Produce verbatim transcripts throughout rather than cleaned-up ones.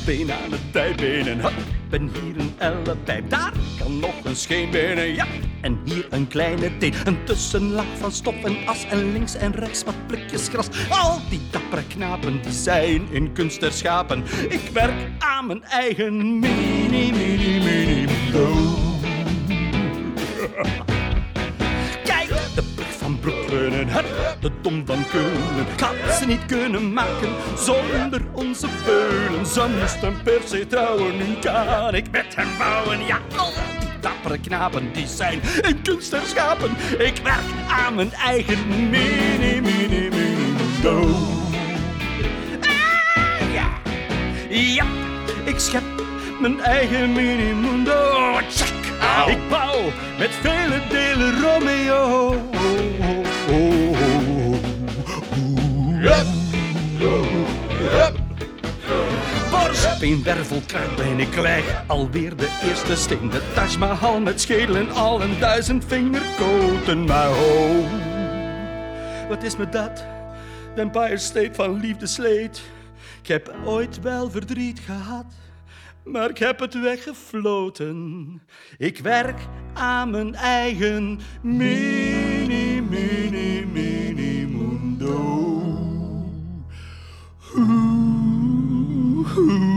been aan het dijbenen. Hup, ben hier een ellepijp, daar kan nog een scheenbenen. Ja, en hier een kleine teen. Een tussenlaag van stof en as en links en rechts wat plukjes gras. Al die dappere knapen die zijn in kunst herschapen. Ik werk aan mijn eigen mini, mini, mini mundo. Kijk, de brug van Brooklyn, hup, de dom van Keulen. Gaat ze niet kunnen maken zonder onze beulen. Ze moesten per se trouwen, nu kan ik met hem bouwen. Ja, al die dappere knapen die zijn in kunst herschapen. Ik werk aan mijn eigen mini, mini, mini mundo. Ah, ja, ja, ik schep mijn eigen mini mundo. Check. Au. Ik bouw met vele delen Romeo. Borsbeen, wervel, kruidbeen, ik leg alweer de eerste steen. De Taj Mahal met schedel en al een duizend vingerkoten. Maar ho, wat is me dat? De Empire State van liefdesleed. Ik heb ooit wel verdriet gehad, maar ik heb het weggefloten. Ik werk aan mijn eigen mini, mini, mini mundo. Oeh, oeh.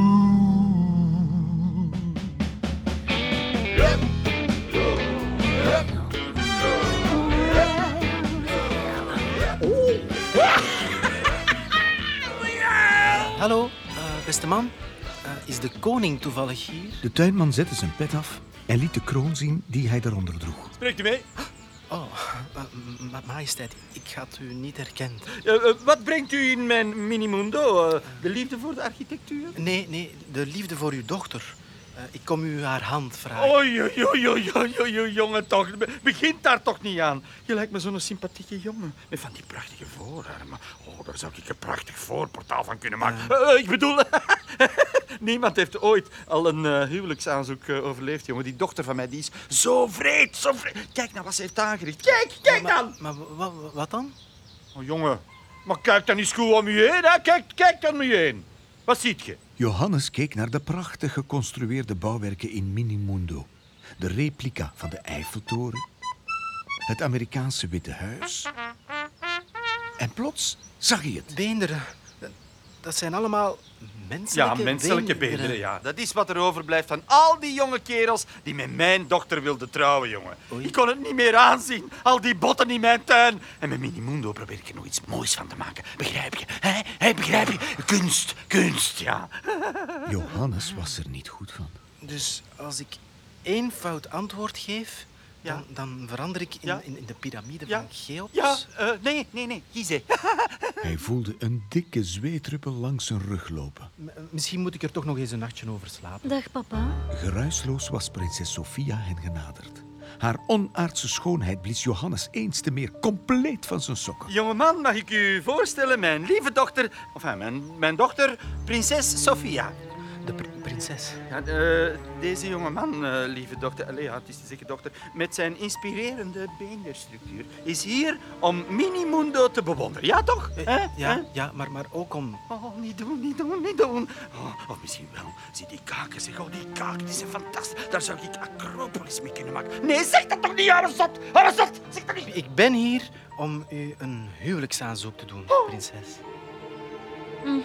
Hallo, uh, beste man. Uh, is de koning toevallig hier? De tuinman zette zijn pet af en liet de kroon zien die hij daaronder droeg. Spreekt u mee? Oh, uh, ma- majesteit, ik had u niet herkend. Uh, uh, wat brengt u in mijn mini-mundo? Uh, de liefde voor de architectuur? Nee, nee, de liefde voor uw dochter. Uh, ik kom u haar hand vragen. Oei, oei, oei, oei, oei, oei, oei, jongen toch. Begint daar toch niet aan. Je lijkt me zo'n sympathieke jongen. Met van die prachtige voorarmen. Oh, daar zou ik een prachtig voorportaal van kunnen maken. Uh. Uh, ik bedoel, niemand heeft ooit al een uh, huwelijksaanzoek uh, overleefd, jongen. Die dochter van mij, die is zo vreed, zo vreed. Kijk nou wat ze heeft aangericht. Kijk, kijk maar, dan. Maar, maar wat dan? Oh, jongen, maar kijk dan eens goed om je heen, hè. Kijk, kijk dan om je heen. Wat ziet je? Johannes keek naar de prachtig geconstrueerde bouwwerken in Minimundo. De replica van de Eiffeltoren, het Amerikaanse Witte Huis. En plots zag hij het. Beenderen. Dat zijn allemaal menselijke Ja, menselijke beenderen. beenderen, ja. Dat is wat er overblijft van al die jonge kerels die met mijn dochter wilden trouwen, jongen. Oei. Ik kon het niet meer aanzien. Al die botten in mijn tuin. En met Minimundo probeer ik er nog iets moois van te maken. Begrijp je? Hé, hey, begrijp je? Kunst, kunst, ja. Johannes was er niet goed van. Dus als ik één fout antwoord geef, Ja. dan, dan verander ik in, Ja. in, in de piramide Ja. van Cheops. Ja, uh, nee, nee, nee, kiezen. Hij voelde een dikke zweetruppel langs zijn rug lopen. M- Misschien moet ik er toch nog eens een nachtje over slapen. Dag, papa. Geruisloos was prinses Sophia hen genaderd. Haar onaardse schoonheid blies Johannes eens te meer compleet van zijn sokken. Jongeman, mag ik u voorstellen, mijn lieve dochter... Enfin, mijn, mijn dochter, prinses Sophia. De pr- prinses. Ja, uh, deze jongeman, uh, lieve dochter, allee, ja, het is te zeggen dochter, met zijn inspirerende beenderstructuur, is hier om Minimundo te bewonderen. Ja, toch? Eh, Hè? ja, Hè? ja maar, maar ook om... Oh, niet doen, niet doen, niet doen. Oh, of misschien wel. Zie die kaken, zeg. Oh, die kaken, die zijn fantastisch. Daar zou ik Acropolis mee kunnen maken. Nee, zeg dat toch niet, Aristotle. Aristotle, zeg dat niet. Ik ben hier om u een huwelijksaanzoek te doen, Oh. prinses. Mhm.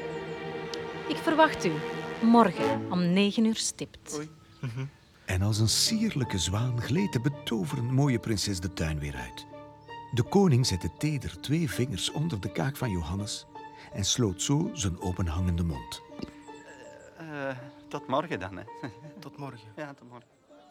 Ik verwacht u morgen om negen uur stipt. Oei. En als een sierlijke zwaan gleed de betoverend mooie prinses de tuin weer uit. De koning zette teder twee vingers onder de kaak van Johannes en sloot zo zijn openhangende mond. Uh, tot morgen dan, hè. Tot morgen. Ja, tot morgen.